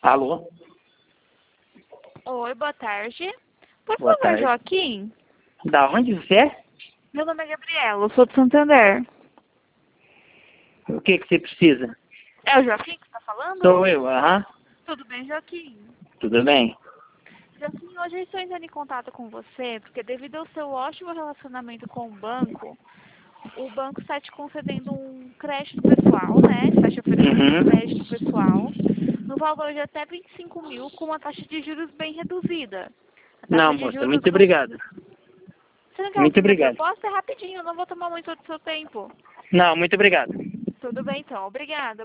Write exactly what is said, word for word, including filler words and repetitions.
Alô? Oi, boa tarde. Por Boa favor, tarde. Joaquim. Da onde você é? Meu nome é Gabriela, eu sou de Santander. O que que você precisa? É o Joaquim que está falando? Sou eu, aham. Tudo bem, Joaquim? Tudo bem? Joaquim, hoje eu estou entrando em contato com você porque devido ao seu ótimo relacionamento com o banco, o banco está te concedendo um crédito pessoal, né? Está te oferecendo Uhum. um crédito pessoal no valor de até vinte e cinco mil com uma taxa de juros bem reduzida. A taxa Não, de moça, juros muito no... obrigado. Você não quer Muito ouvir minha obrigado. proposta? É rapidinho, eu não vou tomar muito do seu tempo. Não, muito obrigado. Tudo bem, então. Obrigada.